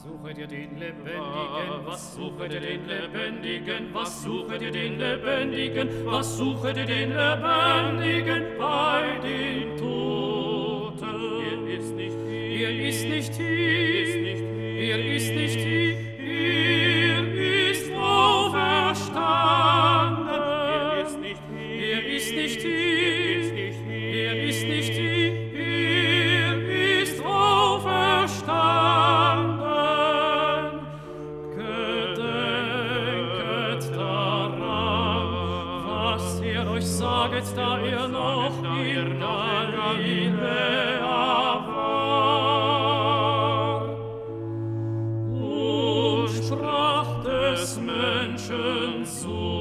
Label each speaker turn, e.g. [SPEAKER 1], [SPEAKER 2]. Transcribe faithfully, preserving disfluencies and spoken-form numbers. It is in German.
[SPEAKER 1] suchet ihr den Lebendigen? Was suchet ihr den Lebendigen? Was suchet ihr den Lebendigen? Was suchet ihr den Lebendigen bei den Toten? Er ist nicht hier, er ist nicht hier, er ist nicht hier, er ist auferstanden. Er ist nicht hier, er ist nicht hier, er ist nicht hier, er ist auferstanden. Gedenket daran, was er euch saget, da er noch in Galiläa war. Und sprach des Menschen Sohn.